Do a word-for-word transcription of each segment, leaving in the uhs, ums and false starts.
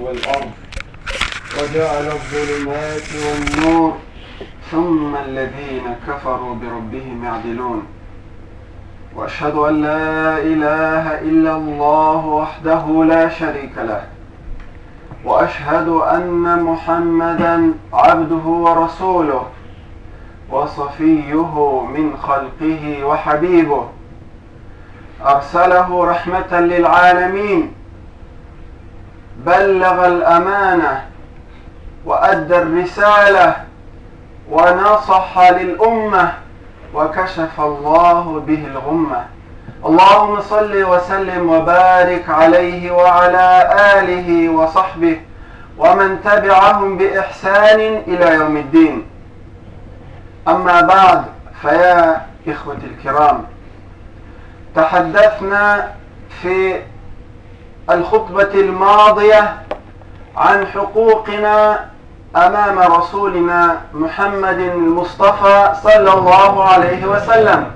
والأرض وجعل الظلمات والنور ثم الذين كفروا بربهم يعدلون وأشهد أن لا إله إلا الله وحده لا شريك له وأشهد أن محمدا عبده ورسوله وصفيه من خلقه وحبيبه أرسله رحمة للعالمين بلغ الأمانة وأدى الرسالة ونصح للأمة وكشف الله به الغمة. اللهم صل وسلم وبارك عليه وعلى آله وصحبه ومن تبعهم بإحسان إلى يوم الدين. أما بعد، فيا إخوتي الكرام، تحدثنا في الخطبة الماضية عن حقوقنا أمام رسولنا محمد المصطفى صلى الله عليه وسلم،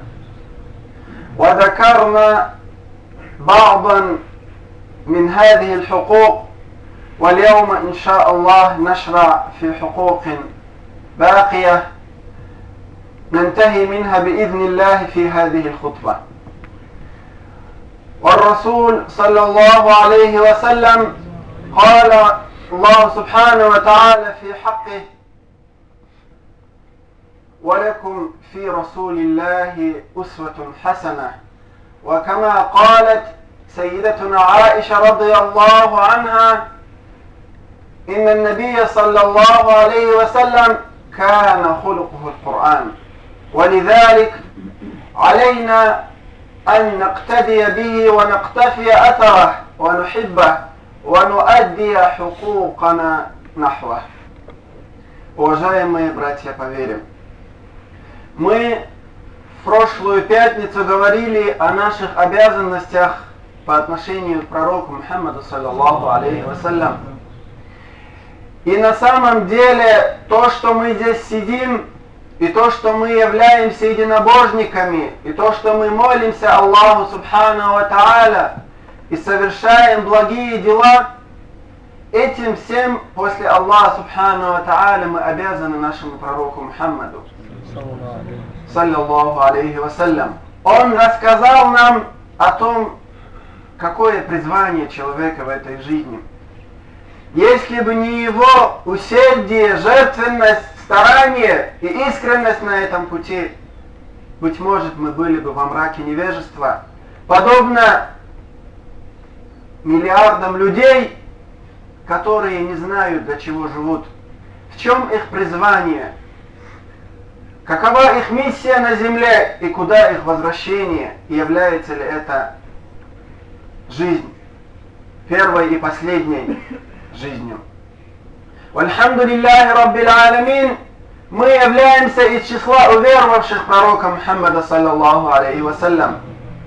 وذكرنا بعضا من هذه الحقوق، واليوم إن شاء الله نشرع في حقوق باقية ننتهي منها بإذن الله في هذه الخطبة. والرسول صلى الله عليه وسلم قال الله سبحانه وتعالى في حقه: ولكم في رسول الله أسوة حسنة. وكما قالت سيدتنا عائشة رضي الله عنها: إن النبي صلى الله عليه وسلم كان خلقه القرآن، ولذلك علينا أن نقتدي به ونقتفي أثره ونحبه ونؤدي حقوقنا نحوه. Уважаемые братья по вере, мы в прошлую пятницу говорили о наших обязанностях по отношению к пророку Мухаммаду саллаллаху алейхи вассалям. И на самом деле то, что мы здесь сидим, и то, что мы являемся единобожниками, и то, что мы молимся Аллаху Субханаху ва Тааля и совершаем благие дела, этим всем после Аллаха Субханаху ва Тааля мы обязаны нашему пророку Мухаммаду саллаллаху алейхи вассалям. Он рассказал нам о том, какое призвание человека в этой жизни. Если бы не его усердие, жертвенность, старание и искренность на этом пути, быть может, мы были бы во мраке невежества, подобно миллиардам людей, которые не знают, для чего живут, в чем их призвание, какова их миссия на земле и куда их возвращение, и является ли это жизнь первой и последней жизнью. Вальхамдулиллахи Раббил Аламин, мы являемся из числа уверовавших пророка Мухаммада саллаллаху алейхи вассалям.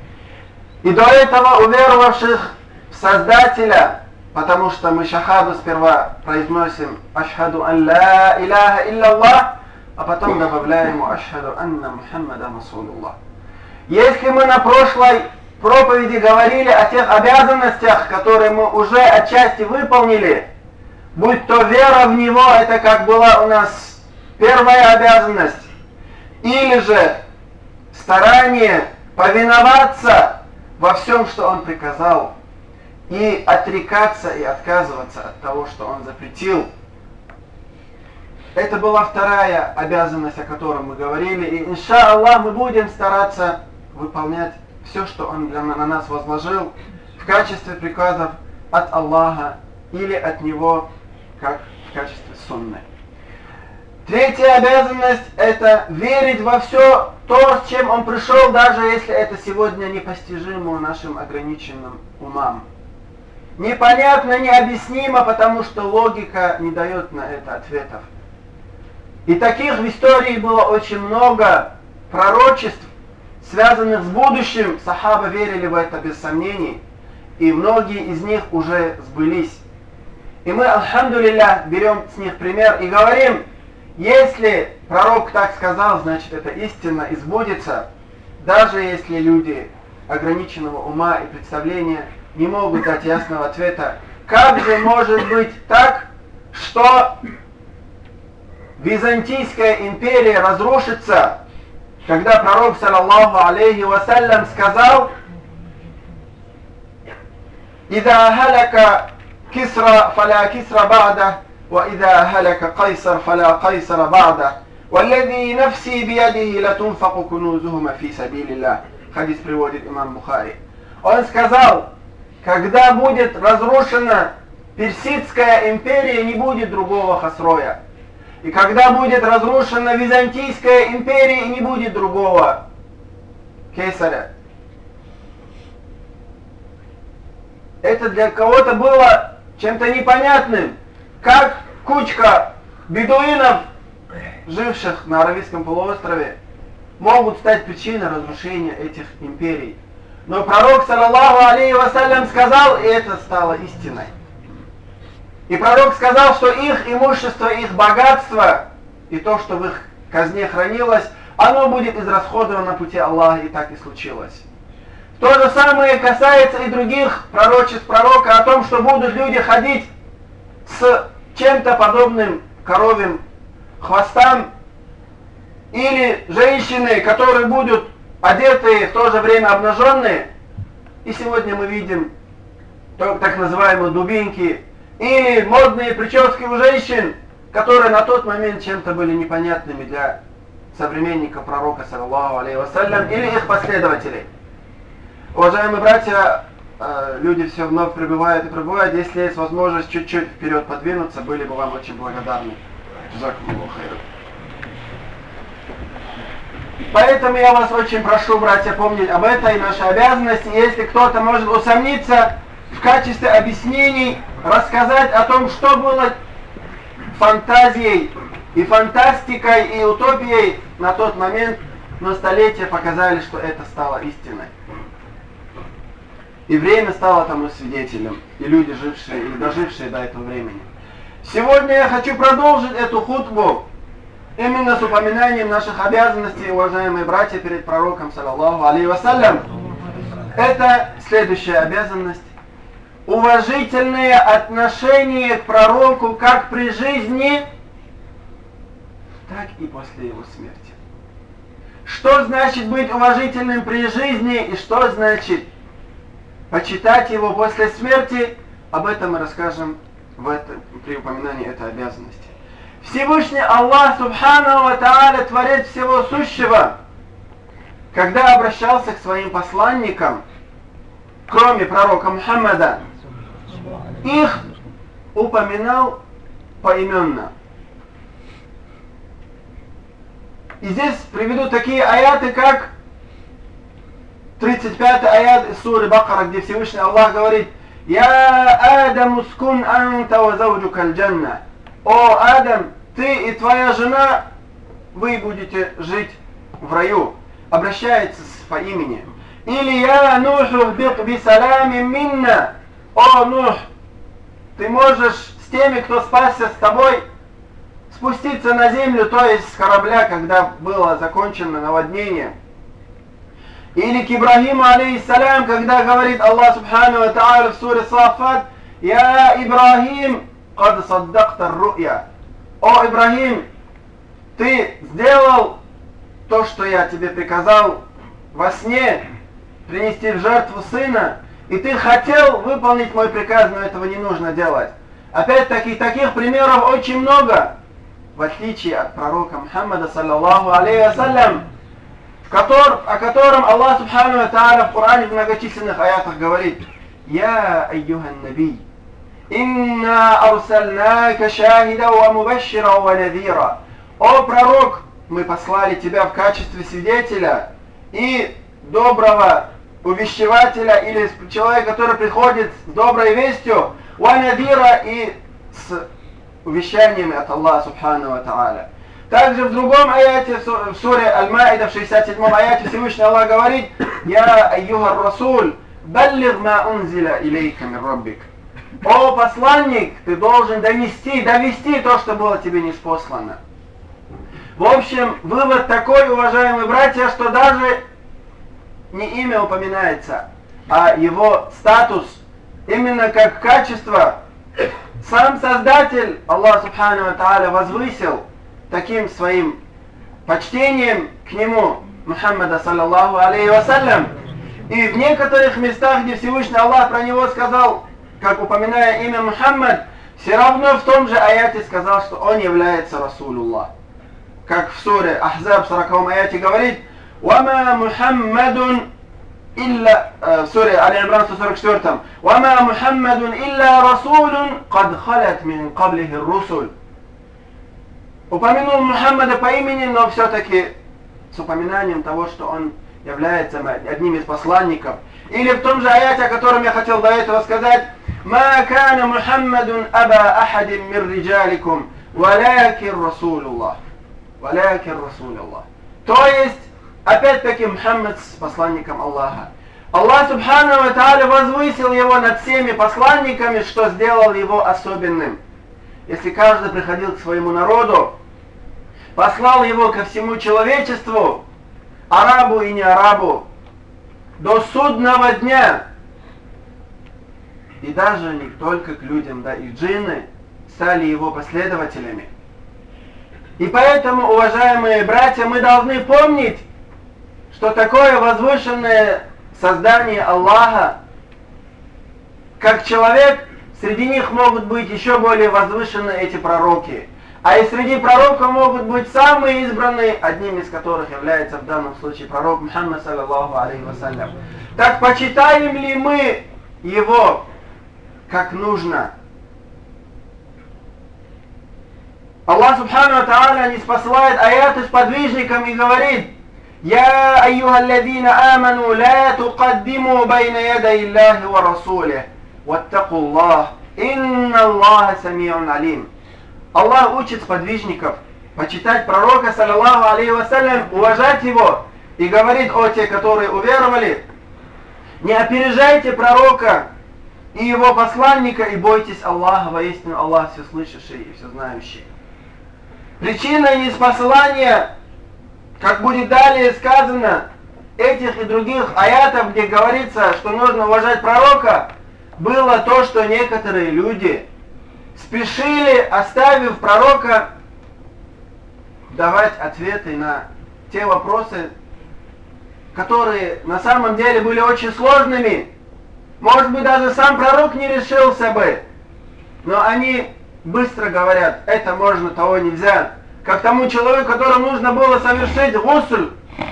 И до этого уверовавших в Создателя, потому что мы шахаду сперва произносим «Ашхаду ан ла иляха илляллах», а потом добавляем «Ашхаду анна Мухаммада Расулуллах». Если мы на прошлой проповеди говорили о тех обязанностях, которые мы уже отчасти выполнили, будь то вера в Него, это как была у нас первая обязанность, или же старание повиноваться во всем, что Он приказал, и отрекаться и отказываться от того, что Он запретил. Это была вторая обязанность, о которой мы говорили, и инша Аллах мы будем стараться выполнять все, что Он для, на нас возложил в качестве приказов от Аллаха или от Него, как в качестве сунны. Третья обязанность – это верить во все то, с чем Он пришел, даже если это сегодня непостижимо нашим ограниченным умам. Непонятно, необъяснимо, потому что логика не дает на это ответов. И таких в истории было очень много пророчеств, связанных с будущим. Сахаба верили в это без сомнений, и многие из них уже сбылись. И мы, альхамдулиллах, берем с них пример и говорим: если пророк так сказал, значит это истинно и сбудется, даже если люди ограниченного ума и представления не могут дать ясного ответа, как же может быть так, что Византийская империя разрушится, когда пророк, саллаллаху алейхи вассалям, сказал: «Ида халяка кисра фаля кисра ба'да, ва ида халяка кайсар фаля кайсара ба'да, валлади нафси биядихи латунфаку кунузухума фи сабилилlah». Хадис приводит имам Бухари. Он сказал: когда будет разрушена Персидская империя, не будет другого Хасроя. И когда будет разрушена Византийская империя, не будет другого Кейсаря. Это для кого-то было чем-то непонятным, как кучка бедуинов, живших на Аравийском полуострове, могут стать причиной разрушения этих империй. Но пророк, саллаллаху алейхи вассалям, сказал, и это стало истиной. И пророк сказал, что их имущество, их богатство и то, что в их казне хранилось, оно будет израсходовано на пути Аллаха, и так и случилось. То же самое касается и других пророчеств пророка о том, что будут люди ходить с чем-то подобным коровьим хвостам, или женщины, которые будут одетые, в то же время обнаженные. И сегодня мы видим так называемые дубинки, или модные прически у женщин, которые на тот момент чем-то были непонятными для современников пророка, саллаллаху алейхи вассалям, или их последователей. Уважаемые братья, люди все вновь прибывают и прибывают. Если есть возможность чуть-чуть вперед подвинуться, были бы вам очень благодарны. Джазакумуллаху хайран. Поэтому я вас очень прошу, братья, помнить об этой нашей обязанности. Если кто-то может усомниться, в качестве объяснений рассказать о том, что было фантазией и фантастикой и утопией на тот момент, но столетия показали, что это стало истиной. И время стало тому свидетелем, и люди, жившие и дожившие до этого времени. Сегодня я хочу продолжить эту хутбу именно с упоминанием наших обязанностей, уважаемые братья, перед пророком, саллаллаху алейхи вассалям. Это следующая обязанность. Уважительное отношение к пророку как при жизни, так и после его смерти. Что значит быть уважительным при жизни и что значит почитать его после смерти, об этом мы расскажем в этом, при упоминании этой обязанности. Всевышний Аллах Субханаху ва Тааля, Творец всего сущего, когда обращался к своим посланникам, кроме пророка Мухаммада, их упоминал поименно. И здесь приведу такие аяты, как тридцать пятый аят из суры Бакара, где Всевышний Аллах говорит: «Я Адам ускун анта ва зауджука аль-джанна». О Адам, ты и твоя жена, вы будете жить в раю. Обращается по имени. Или «Я Нуху бик бисалами минна». О Нух, ты можешь с теми, кто спасся с тобой, спуститься на землю, то есть с корабля, когда было закончено наводнение. Или к Ибрахиму алейхиссалям, когда говорит Аллах Субхану ва Тааля в суре Саффат: «Я Ибрахим, кад саддакта ру'я». О Ибрахим, ты сделал то, что я тебе приказал во сне, принести в жертву сына, и ты хотел выполнить мой приказ, но этого не нужно делать. Опять-таки, таких примеров очень много, в отличие от пророка Мухаммада, саллаллаху алейхи вассалям, Котор, о котором Аллах Субхану ва Тааля в Коране в многочисленных аятах говорит: «Я айюхан наби, инна арсальнака шахида ва мубашшира ва надира». О пророк, мы послали тебя в качестве свидетеля и доброго увещевателя, или человека, который приходит с доброй вестью, ва надира, и с увещаниями от Аллаха Субхану ва Тааля. Также в другом аяте, в суре Аль-Маида, в шестьдесят седьмом аяте, Всевышний Аллах говорит: «Я айюхар расуль, баллиг ма унзиля илейка мин раббик». О посланник, ты должен донести, довести то, что было тебе ниспослано. В общем, вывод такой, уважаемые братья, что даже не имя упоминается, а его статус именно как качество, сам Создатель, Аллах Субхану ва Тааля, возвысил таким своим почтением к нему, Мухаммада саллаллаху алейхи вассалям. И в некоторых местах, где Всевышний Аллах про него сказал, как упоминая имя Мухаммад, все равно в том же аяте сказал, что он является Расулуллах. Как в суре Ахзаб в сороковом аяте говорит, «Вама Мухаммадун илля...» В суре Али-Имран сто сорок четыре. «Вама Мухаммадун илля Расулун кад халят мин каблихи русуль». Упомянул Мухаммада по имени, но все-таки с упоминанием того, что он является одним из посланников. Или в том же аяте, о котором я хотел до этого сказать, «Ма кана Мухаммадун аба ахадин мир риджаликум, валякин Расулуллах». Валякин Расулуллах. То есть, опять-таки, Мухаммад с посланником Аллаха. Аллах Субхану ва Тааля возвысил его над всеми посланниками, что сделал его особенным. Если каждый приходил к своему народу, послал его ко всему человечеству, арабу и не арабу, до судного дня. И даже не только к людям, да и джинны стали его последователями. И поэтому, уважаемые братья, мы должны помнить, что такое возвышенное создание Аллаха, как человек, среди них могут быть еще более возвышенные эти пророки. А и среди пророков могут быть самые избранные, одним из которых является в данном случае пророк Мухаммад саллаллаху алейхи вассалям. Так почитаем ли мы его как нужно? Аллах Субхану ва Тааля не спосылает аяты с подвижником и говорит: «Я айюха алладина аману ла тукаддиму байна ядай Аллахи ва расулих, ваттаку Аллах, инна Аллаха самиун алим». Аллах учит сподвижников почитать пророка, саллаллаху алейхи вассалям, уважать его, и говорит: о те, которые уверовали, не опережайте пророка и его посланника, и бойтесь Аллаха, воистину Аллах все слышащий и все знающий. Причина неспосылания, как будет далее сказано, этих и других аятов, где говорится, что нужно уважать пророка, было то, что некоторые люди спешили, оставив пророка, давать ответы на те вопросы, которые на самом деле были очень сложными. Может быть, даже сам пророк не решился бы, но они быстро говорят: это можно, того нельзя. Как тому человеку, которому нужно было совершить гусль,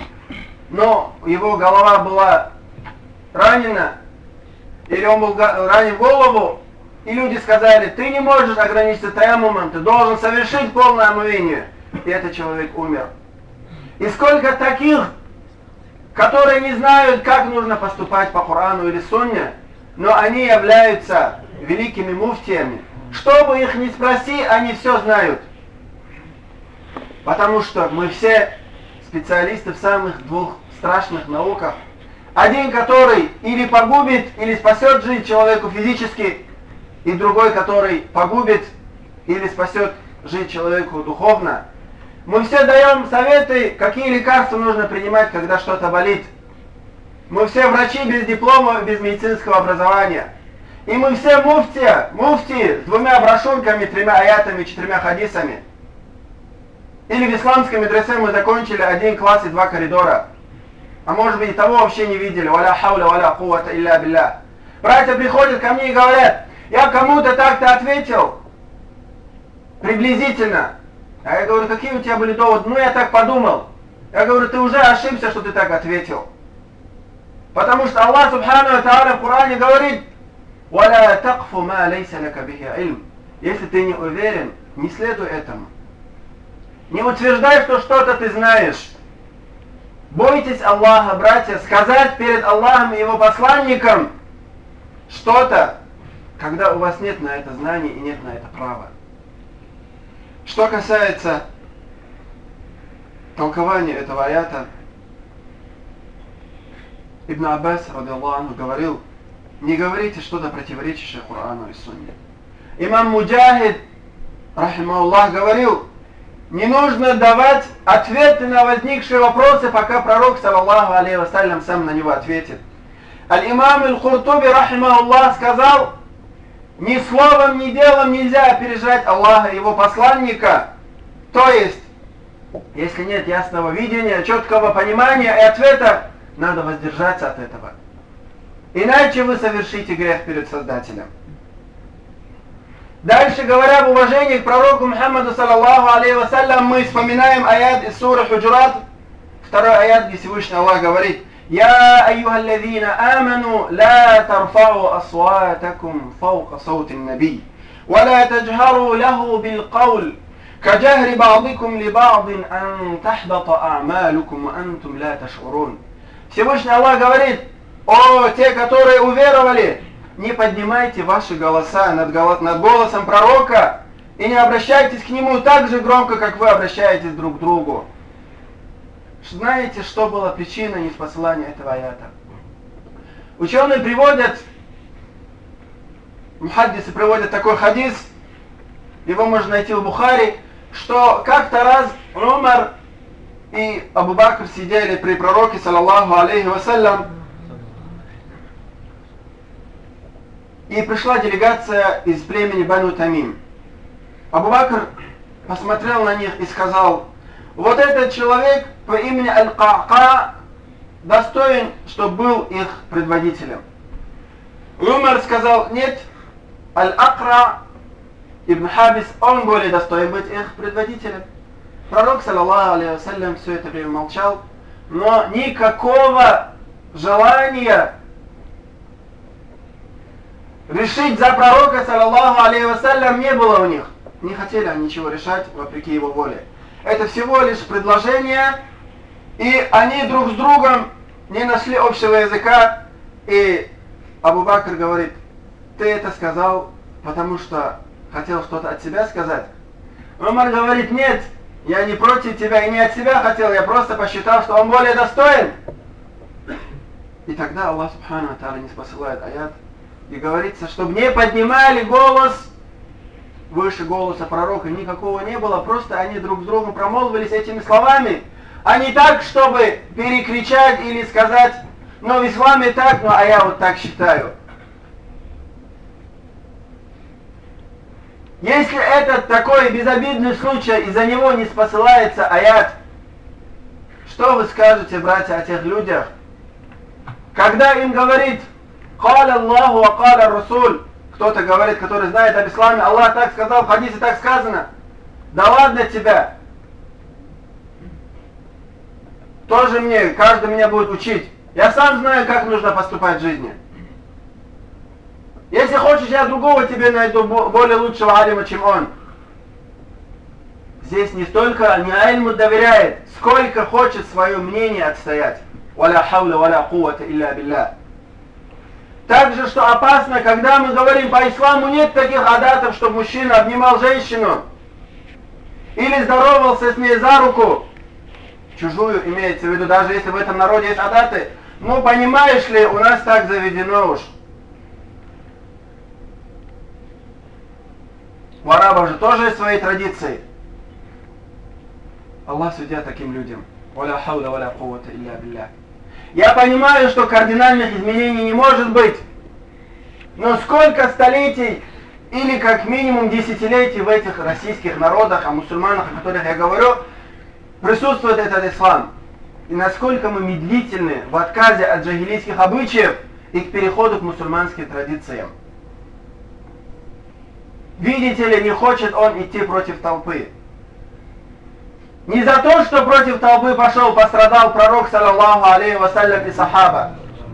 но его голова была ранена, или он был ранен в голову, и люди сказали: ты не можешь ограничиться таяммумом, ты должен совершить полное омовение. И этот человек умер. И сколько таких, которые не знают, как нужно поступать по Корану или Сунне, но они являются великими муфтиями. Что бы их ни спроси, они все знают. Потому что мы все специалисты в самых двух страшных науках. Один, который или погубит, или спасет жизнь человеку физически, и другой, который погубит или спасет жизнь человеку духовно. Мы все даем советы, какие лекарства нужно принимать, когда что-то болит. Мы все врачи без диплома, без медицинского образования. И мы все муфтия, муфти с двумя брошюрками, тремя аятами, четырьмя хадисами. Или в исламской медресе мы закончили один класс и два коридора. А может быть, и того вообще не видели. Валя хауля, валя куввата илля билля. Братья приходят ко мне и говорят: я кому-то так-то ответил, приблизительно. А я говорю: какие у тебя были доводы? Ну, я так подумал. Я говорю: ты уже ошибся, что ты так ответил. Потому что Аллах Субхану ва Тааля в Коране говорит: «Валя такфу ма лейса лака бихи илм». Если ты не уверен, не следуй этому. Не утверждай, что что-то ты знаешь. Бойтесь Аллаха, братья, сказать перед Аллахом и его посланником что-то, когда у вас нет на это знаний и нет на это права. Что касается толкования этого аята, Ибн Аббас, радиаллаху анху, говорил: не говорите что-то противоречащее Корану и Сунне. Имам Муджахид, рахимахуллах, говорил: не нужно давать ответы на возникшие вопросы, пока пророк, саллаллаху алейхи вассалям, сам на него ответит. Аль-имам Аль-Куртуби, рахимахуллах, сказал: ни словом, ни делом нельзя опережать Аллаха и его посланника. То есть, если нет ясного видения, четкого понимания и ответа, надо воздержаться от этого. Иначе вы совершите грех перед Создателем. Дальше, говоря об уважении к пророку Мухаммаду, саллаллаху алейхи вассалям, мы вспоминаем аят из суры Худжурат, второй аят, где Всевышний Аллах говорит: «Я айюхаллазина аману, ла тарфау асватакум фаука саутин наби, ва ла таджхару лаху бил каул, каджахри ба'дикум ли ба'дин ан тахбата а'малукум, ва антум ла ташурун». Всевышний Аллах говорит: «О, те, которые уверовали, не поднимайте ваши голоса над, голос, над голосом пророка и не обращайтесь к нему так же громко, как вы обращаетесь друг к другу». Знаете, что была причина неспослания этого аята? Ученые приводят, мухаддисы приводят такой хадис, его можно найти в Бухари, что как-то раз Умар и Абу Бакр сидели при пророке, саллаллаху алейхи вассалям, и пришла делегация из племени Бану Тамим. Абу Бакр посмотрел на них и сказал: вот этот человек по имени Аль-Ка-Ка достоин, чтобы был их предводителем. Умар сказал: нет, Аль-Акра ибн Хабис, он более достоин быть их предводителем. Пророк, саллаллаху алейхи вассалям, все это время молчал, но никакого желания решить за пророка, саллаллаху алейхи вассалям, не было у них. Не хотели они ничего решать вопреки его воле. Это всего лишь предложение, и они друг с другом не нашли общего языка. И Абу Бакр говорит: ты это сказал, потому что хотел что-то от себя сказать? Умар говорит: нет, я не против тебя и не от себя хотел, я просто посчитал, что он более достоин. И тогда Аллах субхану ва тааля не спосылает аят, и говорится, чтобы не поднимали голос выше голоса пророка. Никакого не было, просто они друг с другом промолвились этими словами, а не так, чтобы перекричать или сказать: ну в исламе так, ну а я вот так считаю. Если этот такой безобидный случай, из-за него не спосылается аят, что вы скажете, братья, о тех людях, когда им говорит: «Каля Аллаху ва каля Расуль», кто-то говорит, который знает об исламе: Аллах так сказал, в хадисе так сказано. Да ладно тебя. Тоже мне, каждый меня будет учить. Я сам знаю, как нужно поступать в жизни. Если хочешь, я другого тебе найду, более лучшего алима, чем он. Здесь не столько не альму доверяет, сколько хочет свое мнение отстоять. Валя хауля валя кувата илля билля. Также, что опасно, когда мы говорим, по исламу нет таких адатов, чтобы мужчина обнимал женщину или здоровался с ней за руку, чужую имеется в виду, даже если в этом народе есть адаты. Ну, понимаешь ли, у нас так заведено уж. У арабов же тоже есть свои традиции. Аллах судья таким людям. Валя хауля валя кувата илля билля. Я понимаю, что кардинальных изменений не может быть, но сколько столетий или как минимум десятилетий в этих российских народах, о мусульманах, о которых я говорю, присутствует этот ислам. И насколько мы медлительны в отказе от джахилийских обычаев и к переходу к мусульманским традициям. Видите ли, не хочет он идти против толпы. Не за то, что против толпы пошел, пострадал пророк, саллаллаху алейхи вассалям, и сахаба.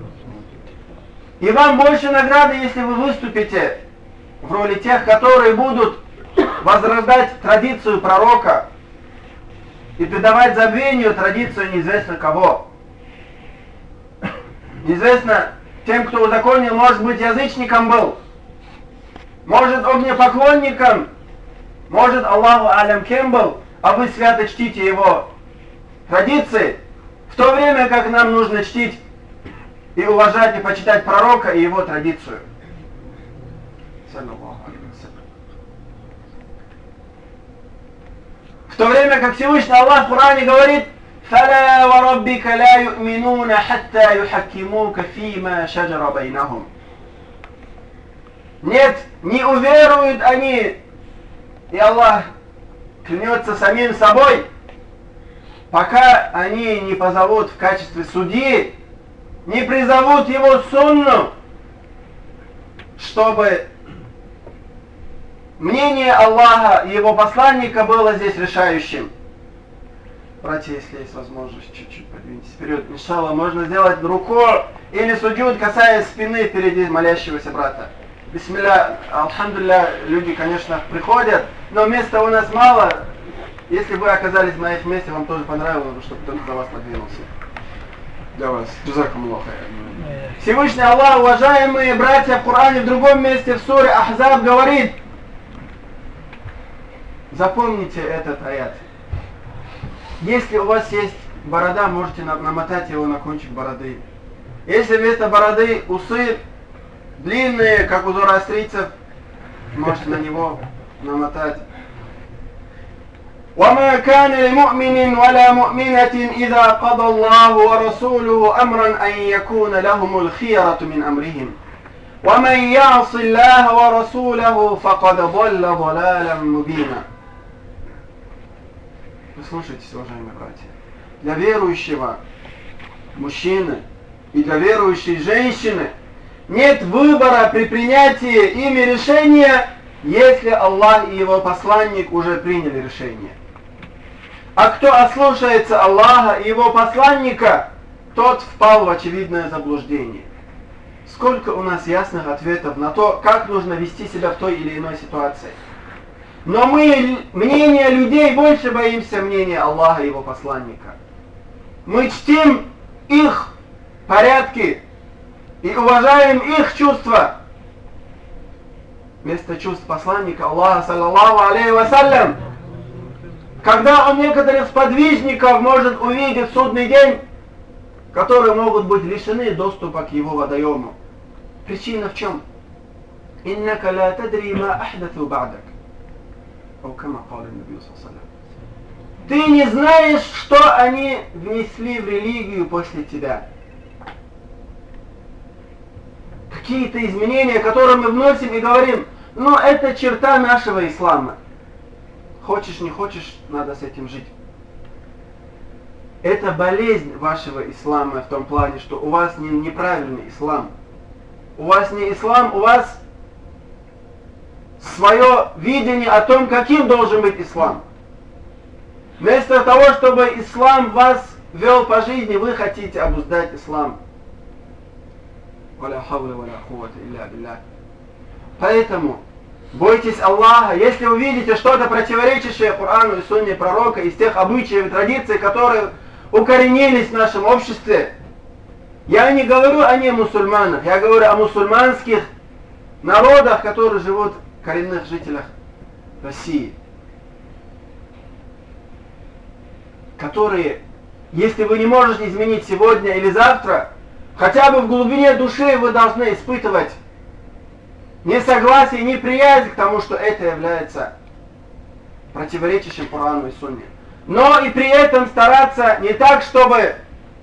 И вам больше награды, если вы выступите в роли тех, которые будут возрождать традицию пророка и предавать забвению традицию неизвестно кого. Неизвестно тем, кто узаконил, может быть, язычником был, может, огнепоклонником, может, Аллаху алям кем был, а вы свято чтите его традиции, в то время как нам нужно чтить и уважать и почитать пророка и его традицию. В то время как Всевышний Аллах в Коране говорит: فلا وربك لا يؤمنون حتى يحكموك فيما شجر بينهم. Нет, не уверуют они, и Аллах клянется самим собой, пока они не позовут в качестве судьи, не призовут его сунну, чтобы мнение Аллаха и его посланника было здесь решающим. Братья, если есть возможность, чуть-чуть подвиньтесь вперед. Иншаллах, можно сделать руку или суджуд, касаясь спины впереди молящегося брата. Бисмилля, алхамдулилля, люди, конечно, приходят, но места у нас мало. Если вы оказались на их месте, вам тоже понравилось, чтобы кто-то за вас подвинулся. Для вас. Джазакумуллах хайр. Всевышний Аллах, уважаемые братья, в Коране в другом месте, в суре Ахзаб говорит, запомните этот аят. Если у вас есть борода, можете намотать его на кончик бороды. Если вместо бороды усы длинные, как у зороастрийцев, можете на него намотать. وما كان لمؤمن ولا مؤمنة إذا قضى الله ورسوله أمرا أن يكون لهم الخيرة من أمرهم ومن يعص الله ورسوله فقد ضل ضلالا مبينا. Послушайтесь, уважаемые братья. Для верующего мужчины и для верующей женщины нет выбора при принятии ими решения, если Аллах и его посланник уже приняли решение. А кто ослушается Аллаха и его посланника, тот впал в очевидное заблуждение. Сколько у нас ясных ответов на то, как нужно вести себя в той или иной ситуации. Но мы мнения людей больше боимся мнения Аллаха и его посланника. Мы чтим их порядки и уважаем их чувства вместо чувств посланника Аллаха, саллаллаху алейхи вассалям. Когда он некоторых сподвижников может увидеть в судный день, которые могут быть лишены доступа к его водоему. Причина в чем? «Иннака ла тадри ма ахдату ба'дак». Ты не знаешь, что они внесли в религию после тебя. Какие-то изменения, которые мы вносим и говорим, ну это черта нашего ислама. Хочешь, не хочешь, надо с этим жить. Это болезнь вашего ислама в том плане, что у вас не, неправильный ислам. У вас не ислам, у вас свое видение о том, каким должен быть ислам. Вместо того, чтобы ислам вас вел по жизни, вы хотите обуздать ислам. Поэтому бойтесь Аллаха. Если вы видите что-то противоречащее Корану и Сунне пророка, из тех обычаев и традиций, которые укоренились в нашем обществе, я не говорю о немусульманах, я говорю о мусульманских народах, которые живут в коренных жителях России, которые, если вы не можете изменить сегодня или завтра, хотя бы в глубине души вы должны испытывать несогласие, неприязнь к тому, что это является противоречащим Корану и Сунне. Но и при этом стараться не так, чтобы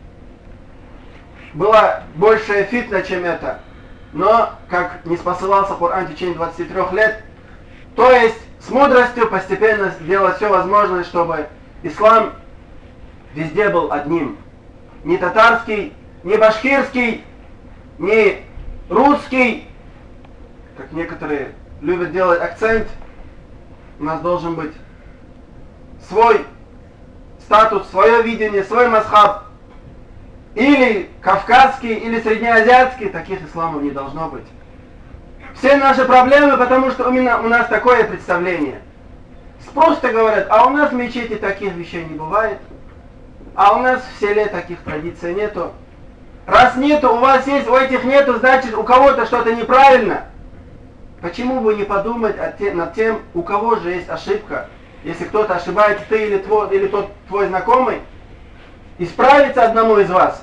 была большая фитна, чем это, но как не спосылался Коран в течение двадцати трёх лет, то есть с мудростью постепенно сделать все возможное, чтобы ислам везде был одним. Не татарский, не башкирский, не русский, как некоторые любят делать акцент. У нас должен быть свой статус, свое видение, свой мазхаб. Или кавказский, или среднеазиатский, таких исламов не должно быть. Все наши проблемы, потому что именно у нас такое представление. Просто говорят, а у нас в мечети таких вещей не бывает, а у нас в селе таких традиций нету. Раз нету, у вас есть, у этих нету, значит у кого-то что-то неправильно. Почему бы не подумать над тем, у кого же есть ошибка? Если кто-то ошибается, ты или, твой, или тот твой знакомый, исправиться одному из вас.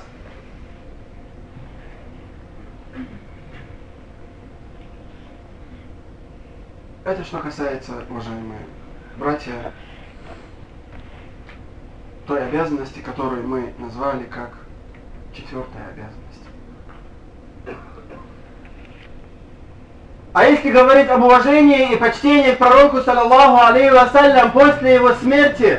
Это что касается, уважаемые братья, той обязанности, которую мы назвали как четвертая обязанность. А если говорить об уважении и почтении к пророку, саллаллаху алейхи вассалям, после его смерти,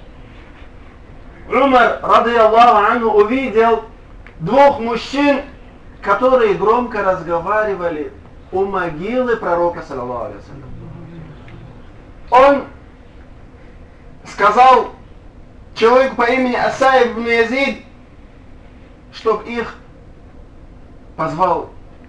Умар, ради Аллаху анху, увидел двух мужчин, которые громко разговаривали у могилы пророка, саллаллаху алейхи вассалям. Он сказал человеку по имени Асаиб ибн Язид, чтобы их позвал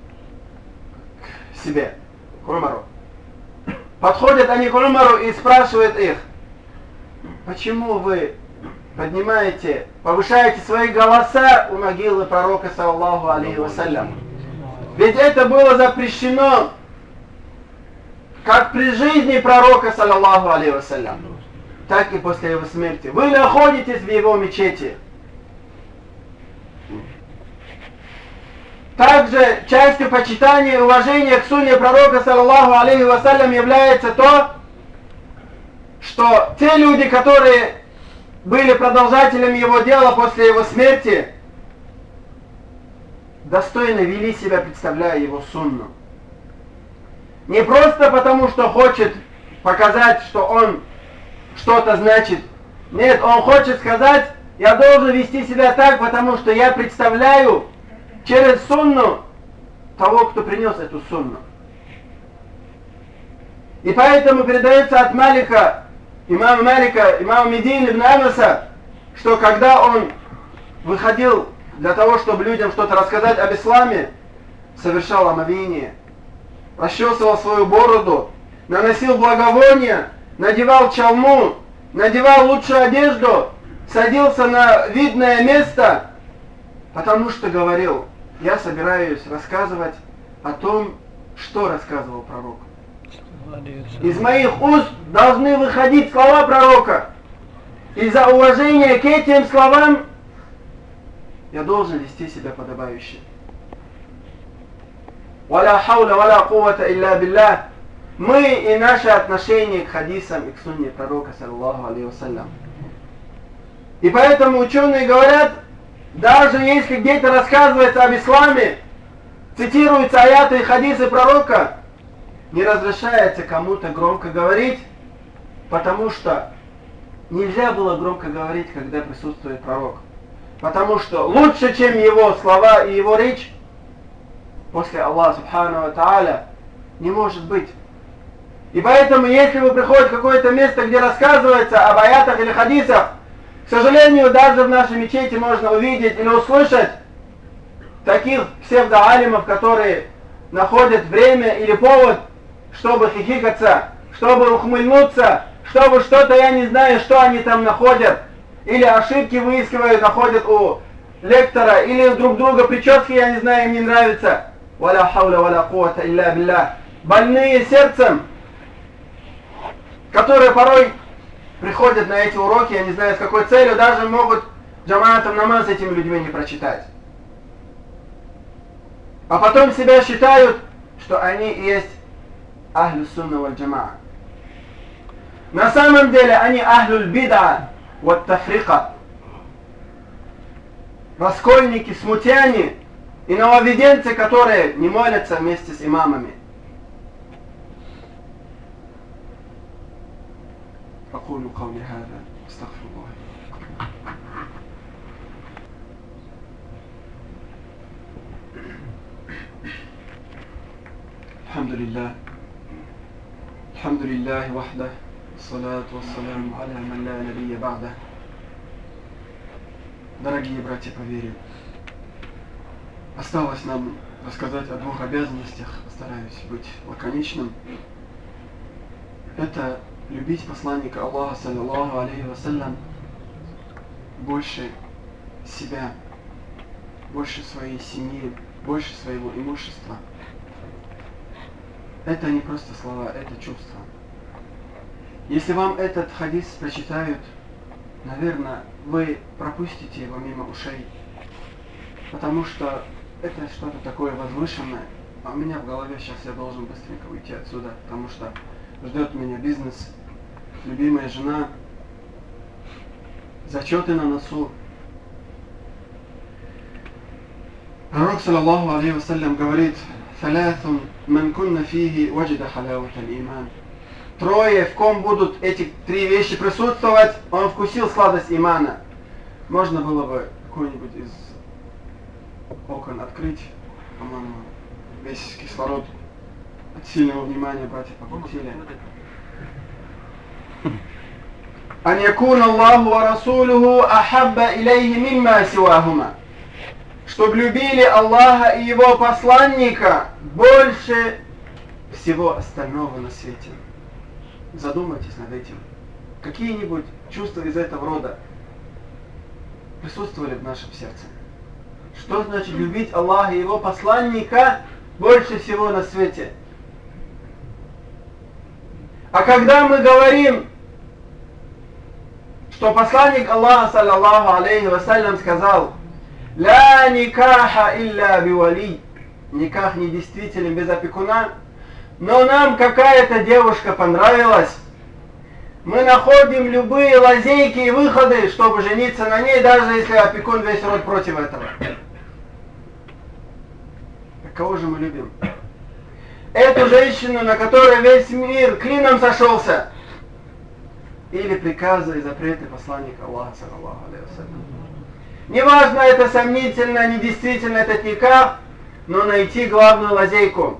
к себе, к Умару. Подходят они к Умару и спрашивают их: почему вы поднимаете, повышаете свои голоса у могилы пророка, саллаллаху алейхи вассалям? Ведь это было запрещено как при жизни пророка, саллаллаху алейхи вассалям, так и после его смерти. Вы находитесь в его мечети. Также частью почитания и уважения к сунне пророка, саллаллаху алейхи вассалям, является то, что те люди, которые были продолжателями его дела после его смерти, достойно вели себя, представляя его сунну. Не просто потому, что хочет показать, что он что-то значит. Нет, он хочет сказать: я должен вести себя так, потому что я представляю через сунну того, кто принес эту сунну. И поэтому передается от Малика, имама Малика, имама Медини ибн Анаса, что когда он выходил для того, чтобы людям что-то рассказать об исламе, совершал омовение, расчесывал свою бороду, наносил благовония, надевал чалму, надевал лучшую одежду, садился на видное место, потому что говорил: я собираюсь рассказывать о том, что рассказывал пророк. Из моих уст должны выходить слова пророка. Из-за уважения к этим словам я должен вести себя подобающе. «Валя хауля валя кувата илля биллах». Мы и наши отношения к хадисам и к сунне пророка, саллаллаху алейхи вассалям. И поэтому ученые говорят, даже если где-то рассказывается об исламе, цитируются аяты и хадисы пророка, не разрешается кому-то громко говорить, потому что нельзя было громко говорить, когда присутствует пророк. Потому что лучше, чем его слова и его речь, после Аллаха субхану ва тааля, не может быть. И поэтому, если вы приходите в какое-то место, где рассказывается об аятах или хадисах, к сожалению, даже в нашей мечети можно увидеть или услышать таких псевдоалимов, которые находят время или повод, чтобы хихикаться, чтобы ухмыльнуться, чтобы что-то, я не знаю, что они там находят, или ошибки выискивают, находят у лектора, или друг друга прически, я не знаю, им не нравится. «Валя хауля валя кувата илля биллах». Больные сердцем, которые порой приходят на эти уроки, я не знаю с какой целью, даже могут джамаатом намаз этими людьми не прочитать. А потом себя считают, что они и есть ахлю сунна валь джамаа. На самом деле они ахлюль бид'a ват тафрика. Раскольники, смутяне и нововведенцы, которые не молятся вместе с имамами. أقول قولي هذا أستغفر الله. الحمد لله الحمد لله وحده الصلاة والسلام على من لا نبي بعده. Дорогие братья по вере, осталось нам рассказать о двух обязанностях, постараюсь быть лаконичным. Это любить посланника Аллаха, саллаллаху алейхи вассалям, больше себя, больше своей семьи, больше своего имущества. Это не просто слова, это чувство. Если вам этот хадис прочитают, наверное, вы пропустите его мимо ушей, потому что это что-то такое возвышенное. А у меня в голове сейчас я должен быстренько уйти отсюда, потому что ждет меня бизнес, любимая жена, зачеты на носу. Пророк, саллаллаху алейхи вассалям, говорит: «Салясун ман кунна фихи ваджида халават аль-иман». Трое, в ком будут эти три вещи присутствовать, он вкусил сладость имана. Можно было бы какой-нибудь из окон открыть, по-моему, весь кислород от сильного внимания братья покрутили. «Ан якуна Аллаху ва расулюху ахабба илейхи мимма сивахума». Чтобы любили Аллаха и Его посланника больше всего остального на свете. Задумайтесь над этим. Какие-нибудь чувства из этого рода присутствовали в нашем сердце? Что значит любить Аллаха и Его посланника больше всего на свете? А когда мы говорим, что посланник Аллаха, саллаллаху алейхи вассалям, сказал: «Ла никаха илля бивали», никах не действителен без опекуна, но нам какая-то девушка понравилась, мы находим любые лазейки и выходы, чтобы жениться на ней, даже если опекун весь род против этого. Так кого же мы любим? Эту женщину, на которой весь мир клином сошелся, или приказы и запреты посланника Аллаха, саллаллаху алейхи вассалям. Неважно, это сомнительно, недействительно этот никах, но найти главную лазейку.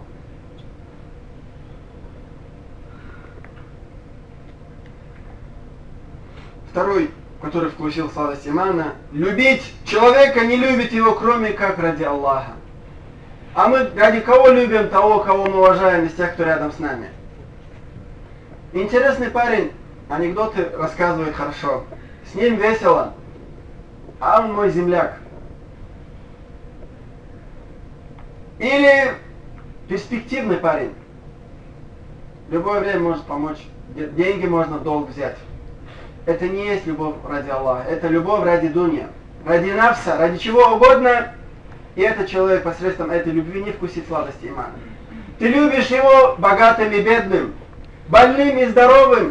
Второй, который вкусил сладость имана: любить человека не любит его, кроме как ради Аллаха. А мы ради кого любим? Того, кого мы уважаем, из тех, кто рядом с нами. Интересный парень, анекдоты рассказывает хорошо. С ним весело, а он мой земляк. Или перспективный парень. В любое время может помочь. Деньги можно в долг взять. Это не есть любовь ради Аллаха. Это любовь ради дунья. Ради нафса, ради чего угодно. И этот человек посредством этой любви не вкусит сладости имана. Ты любишь его богатым и бедным, больным и здоровым,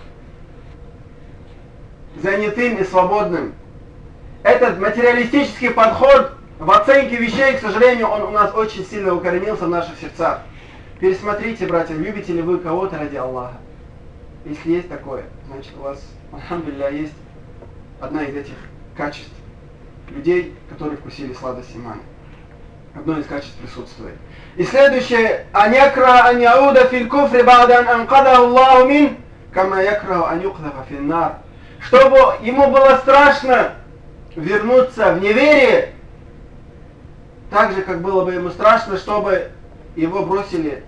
занятым и свободным. Этот материалистический подход в оценке вещей, к сожалению, он у нас очень сильно укоренился в наших сердцах. Пересмотрите, братья, любите ли вы кого-то ради Аллаха? Если есть такое, значит у вас, алхамдулилля, есть одна из этих качеств. Людей, которые вкусили сладость имана. Одно из качеств присутствует. И следующее: «Ан якра ан яуда фил куфри ба'дан анкадаху Аллаху мин, кама якраху ан юкдафа фин нар». Чтобы ему было страшно вернуться в неверие, так же, как было бы ему страшно, чтобы его бросили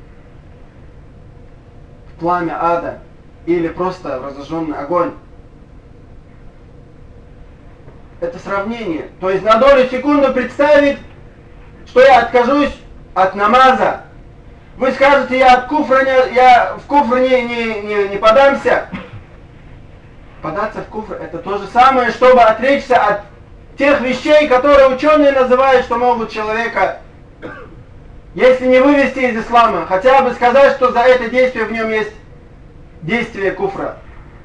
в пламя ада или просто в разожженный огонь. Это сравнение. То есть на долю секунды представить, что я откажусь от намаза. Вы скажете: я от куфра не, я в куфр не, не, не, не подамся. Податься в куфр — это то же самое, чтобы отречься от тех вещей, которые ученые называют, что могут человека, если не вывести из ислама, хотя бы сказать, что за это действие в нем есть действие куфра.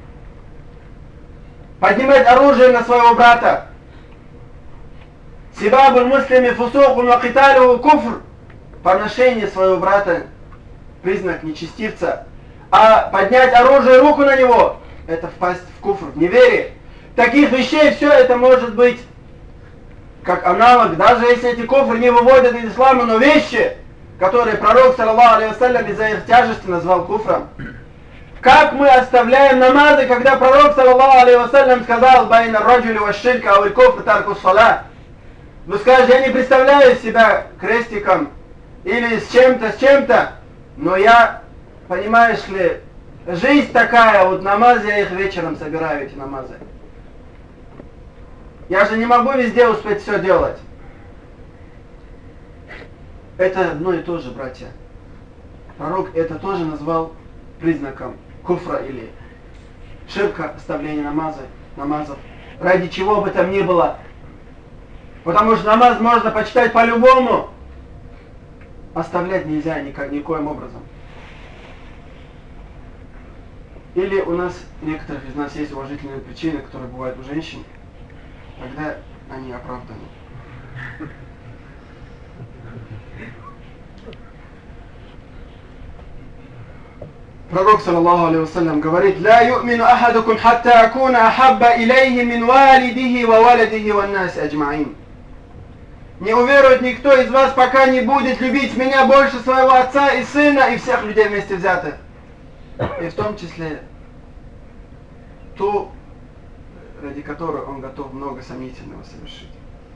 Поднимать оружие на своего брата. Сибабуль муслими фусукун ва киталюху куфр. Поношение своего брата — признак нечестивца. А поднять оружие, руку на него — это впасть в куфр, в неверие. Таких вещей все это может быть как аналог, даже если эти куфры не выводят из ислама, но вещи, которые пророк, саллаллаху алейхи вассалям, из-за их тяжести назвал куфром. Как мы оставляем намазы, когда пророк, саллаллаху алейхи вассалям, сказал: «Байна раджули ва ширка ау куфр тарку ссала». Вы скажете: я не представляю себя крестиком или с чем-то, с чем-то, но я, понимаешь ли, жизнь такая, вот намазы, я их вечером собираю, эти намазы. Я же не могу везде успеть все делать. Это одно и то же, братья. Пророк это тоже назвал признаком куфра или ширка, оставления намаза, намазов. Ради чего бы там ни было. Потому что намаз можно почитать по-любому. Оставлять нельзя никак, никоим образом. или у нас, некоторых из нас есть уважительные причины, которые бывают у женщин, тогда они оправданы. Пророк, саллаллаху алейхи вассалям, говорит: «Ла ю'мину ахадукум хатта акуна ахабба илейхи мин валидихи ва валидихи ван наси аджмаин». Не уверует никто из вас, пока не будет любить меня больше своего отца и сына и всех людей вместе взятых. И в том числе ту, ради которой он готов много сомнительного совершить.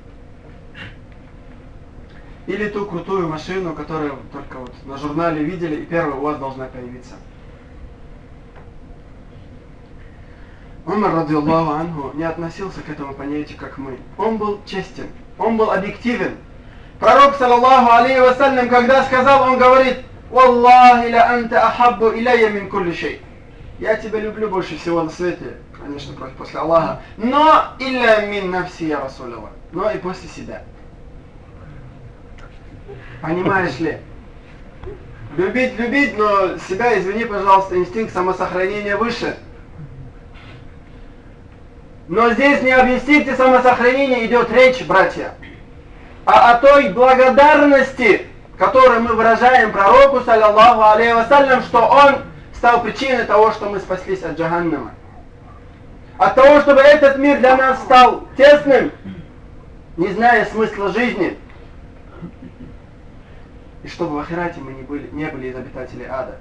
Или ту крутую машину, которую только вот на журнале видели, и первая у вас должна появиться. Умар, радиаллаху анху, не относился к этому понятию, как мы. Он был честен, он был объективен. Пророк, саллаллаху алейхи вассалям, когда сказал, он говорит: «Валлахи ла анта ахаббу иляя мин кулли шей». Я тебя люблю больше всего на свете, конечно, после Аллаха, но илля мин нафси я расуляллах, но и после себя. Понимаешь ли? Любить, любить, но себя, извини, пожалуйста, инстинкт самосохранения выше. Но здесь не об инстинкте самосохранения идет речь, братья, а о той благодарности, которую мы выражаем пророку, саллаллаху алейхи вассалям, что он стал причиной того, что мы спаслись от джаханнама. От того, чтобы этот мир для нас стал тесным, не зная смысла жизни. И чтобы в ахирате мы не были, не были из обитателей ада.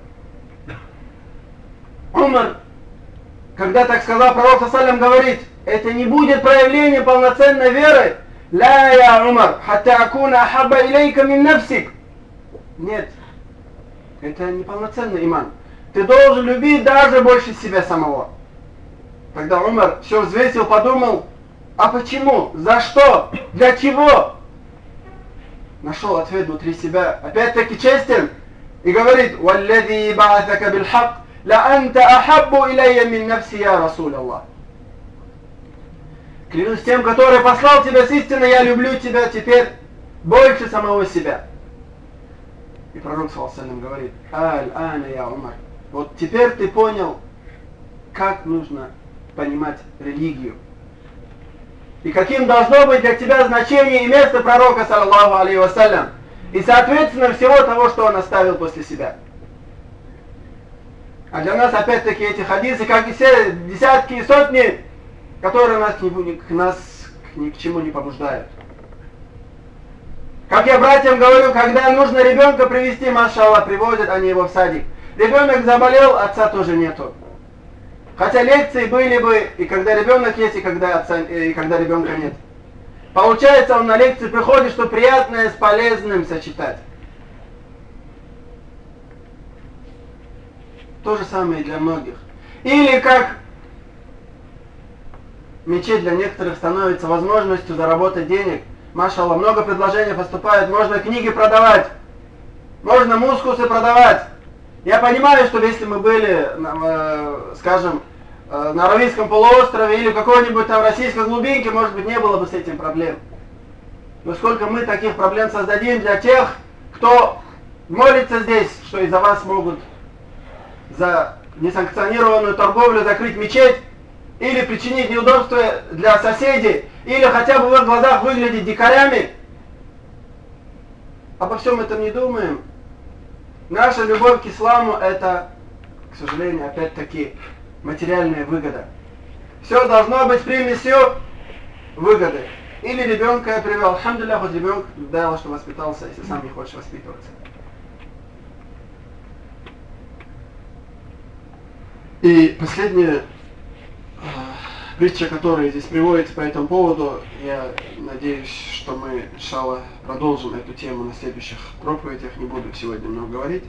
Умар, когда так сказал пророк, саллям, говорит: это не будет проявлением полноценной веры. Ла я Умар, хатта акуна ахабба илейка мин нафсик. Нет, это не полноценный иман. Ты должен любить даже больше себя самого. Тогда Умар все взвесил, подумал: а почему? За что? Для чего? Нашел ответ внутри себя, опять-таки честен, и говорит: «Валлади ба'атака билхак, ла анта ахаббу иляя мин нафси я Расул Аллах». Клянусь тем, который послал тебя с истиной, я люблю тебя теперь больше самого себя. И пророк, саллаллаху алейхи ва саллям, говорит: «Аль-ана я Умар». Вот теперь ты понял, как нужно понимать религию. И каким должно быть для тебя значение и место пророка, саллаллаху алейхи вассалям. И соответственно всего того, что он оставил после себя. А для нас опять-таки эти хадисы, как и все десятки и сотни, которые нас к, ни, к нас к ни к чему не побуждают. Как я братьям говорю, когда нужно ребенка привести, машаллах, приводят они его в садик. Ребенок заболел, отца тоже нету. Хотя лекции были бы и когда ребенок есть, и когда, отца, и когда ребенка нет. Получается, он на лекции приходит, что приятное с полезным сочетать. То же самое и для многих. Или как мечеть для некоторых становится возможностью заработать денег. Машаллах, много предложений поступает, можно книги продавать, можно мускусы продавать. Я понимаю, что если мы были, скажем, на Аравийском полуострове или в какой-нибудь там российской глубинке, может быть, не было бы с этим проблем. Но сколько мы таких проблем создадим для тех, кто молится здесь, что из-за вас могут за несанкционированную торговлю закрыть мечеть, или причинить неудобства для соседей, или хотя бы в их глазах выглядеть дикарями. Обо всем этом не думаем. Наша любовь к исламу — это, к сожалению, опять-таки материальная выгода. Все должно быть с примесью выгоды. Или ребенка я привел, алхамдулилля, хоть ребенок, дай Аллах, что воспитался, если сам не хочешь воспитываться. И последняя притча, которая здесь приводится по этому поводу, я надеюсь, что мы, иншаллах, продолжим эту тему на следующих проповедях, не буду сегодня много говорить.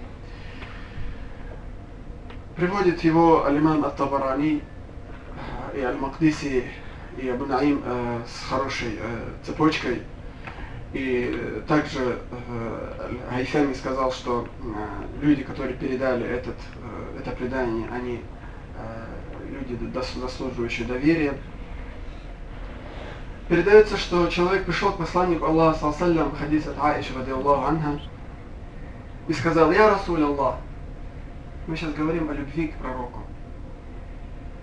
Приводит его аль-имам ат-Табарани и аль-Мақдиси и Абу Наим э, с хорошей э, цепочкой. И также э, Хайфами сказал, что э, люди, которые передали этот, э, это предание, они люди, заслуживающие доверия. Передается, что человек пришел к посланнику Аллаха, саллаллаху алейхи ва саллям, хадис от Аиши, радиаллаху анха, и сказал: «Я Расул Аллах». Мы сейчас говорим о любви к пророку.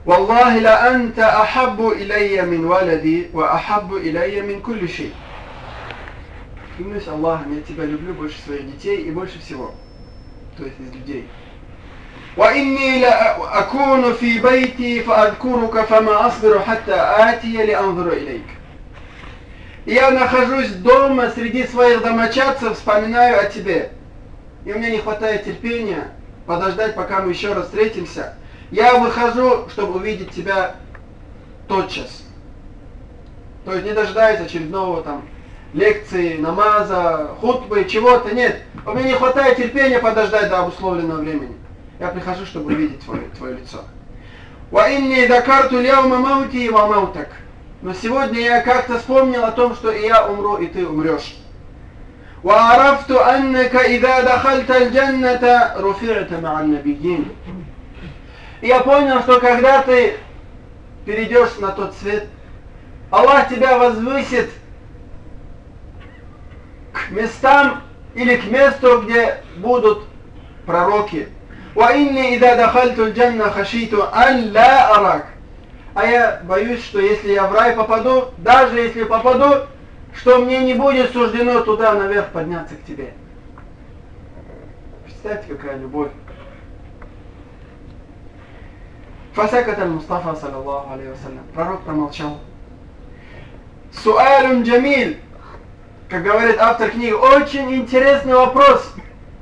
Валлахи ла анта ахаббу илайя мин валади ва ахаббу илайя мин кулли шей. Клянусь Аллахом, я тебя люблю больше своих детей и больше всего. То есть из людей. Ва инни ла акуну фи байти фа адкурука фама асбиру хатта атия ли анзуру илейк. Я нахожусь дома среди своих домочадцев, вспоминаю о тебе. И у меня не хватает терпения подождать, пока мы еще раз встретимся. Я выхожу, чтобы увидеть тебя тотчас. То есть не дожидаясь очередного там лекции, намаза, хутбы, чего-то. Нет. У меня не хватает терпения подождать до обусловленного времени. Я прихожу, чтобы увидеть твое, твое лицо. Ва инни дакарту ляума маути ва маутак. Но сегодня я как-то вспомнил о том, что и я умру, и ты умрешь. Ва арафту аннака ида дахальта аль-джанната руфи'та ма'ан набийин. И я понял, что когда ты перейдешь на тот свет, Аллах тебя возвысит к местам или к месту, где будут пророки. Ва инни ида дахальту аль-джанна хашиту ан ла арак. А я боюсь, что если я в рай попаду, даже если попаду, что мне не будет суждено туда наверх подняться к тебе. Представьте, какая любовь. Фасакат аль-Мустафа, саллаллаху алейхи вассалям. Пророк промолчал. Суалюн джамиль. Как говорит автор книги, очень интересный вопрос.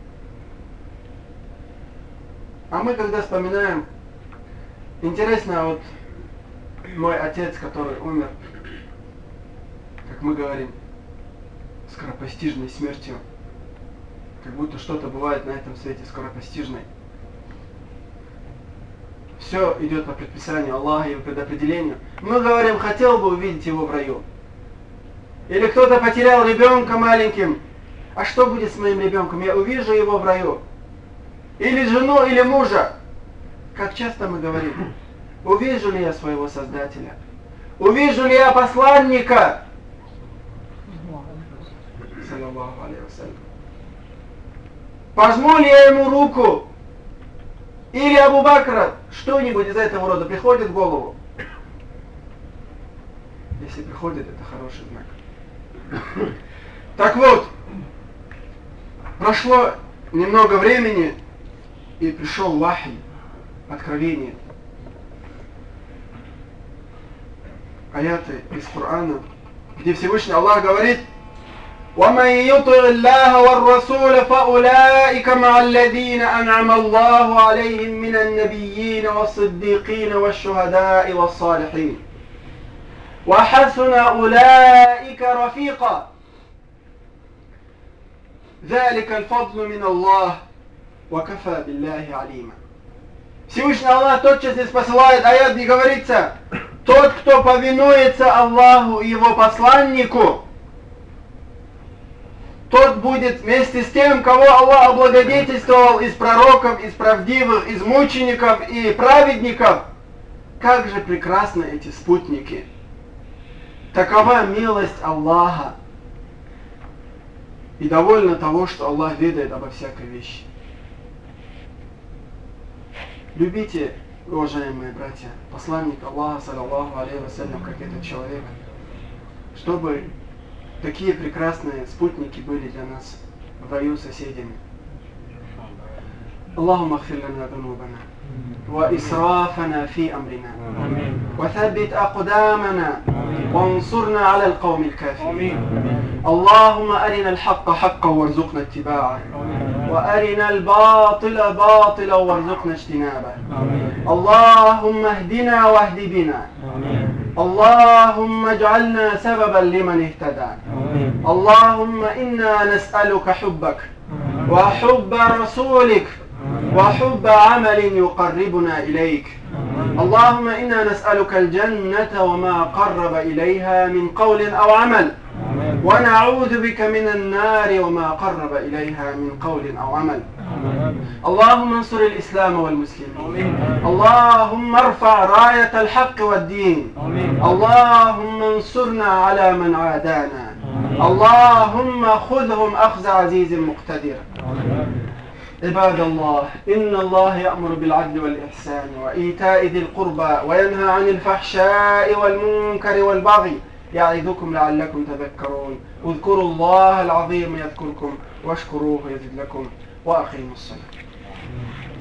А мы когда вспоминаем, интересно, вот мой отец, который умер, как мы говорим, скоропостижной смертью, как будто что-то бывает на этом свете скоропостижной. Все идет по предписанию Аллаха и по предопределению. Мы говорим, хотел бы увидеть его в раю. Или кто-то потерял ребенка маленьким. А что будет с моим ребенком? Я увижу его в раю. Или жену, или мужа. Как часто мы говорим, увижу ли я своего Создателя? Увижу ли я посланника? Саллаллаху алейхи вассалям. Пожму ли я ему руку? Или Абу Бакра? Что-нибудь из этого рода приходит в голову? Если приходит, это хороший знак. Так вот, прошло немного времени, и пришел вахи, откровение. Аяты из Корана, где Всевышний Аллах говорит: وَمَنْ يُطِعِ اللَّهَ وَالرَّسُولَ فَأُولَٰئِكَ مَعَ الَّذِينَ أَنْعَمَ اللَّهُ عَلَيْهِمْ مِنَ النَّبِيِّينَ وَالصِّدِّيقِينَ وَالشُّهَدَاءِ وَالصَّالِحِينَ وَحَسُنَ أُولَٰئِكَ رَفِيقًا ذَلِكَ الْفَضْلُ مِنَ اللَّهِ وَكَفَى بِاللَّهِ عَلِيمًا. Всевышний Аллах тотчас здесь посылает аят, где говорится: тот, кто повинуется Аллаху и его посланнику, тот будет вместе с тем, кого Аллах облагодетельствовал из пророков, из правдивых, из мучеников и праведников. Как же прекрасны эти спутники! Такова милость Аллаха. И довольно того, что Аллах ведает обо всякой вещи. Любите, уважаемые братья, посланник Аллаха, саллаллаху алейхи вассалям, как этот человек, чтобы такие прекрасные спутники были для нас в раю соседями. اللهم اغفر لنا ذنوبنا وإسرافنا في أمرنا وثبت أقدامنا وانصرنا على القوم الكافرين. اللهم أرنا الحق حقا وارزقنا اتباعه وأرنا الباطل باطلا وارزقنا اجتنابه. اللهم اهدنا واهد بنا. اللهم اجعلنا سببا لمن اهتدى. اللهم إنا نسألك حبك وحب رسولك وحب عمل يقربنا إليك. اللهم إنا نسألك الجنة وما قرب إليها من قول أو عمل ونعوذ بك من النار وما قرب إليها من قول أو عمل. اللهم انصر الإسلام والمسلمين. اللهم ارفع راية الحق والدين. اللهم انصرنا على من عادانا. اللهم خذهم أخذ عزيز مقتدر. عباد الله إن الله يأمر بالعدل والإحسان وإيتاء ذي القربى وينهى عن الفحشاء والمنكر والبغي يعظكم لعلكم تذكرون اذكروا الله العظيم يذكركم واشكروه يزد لكم وأقيموا الصلاة.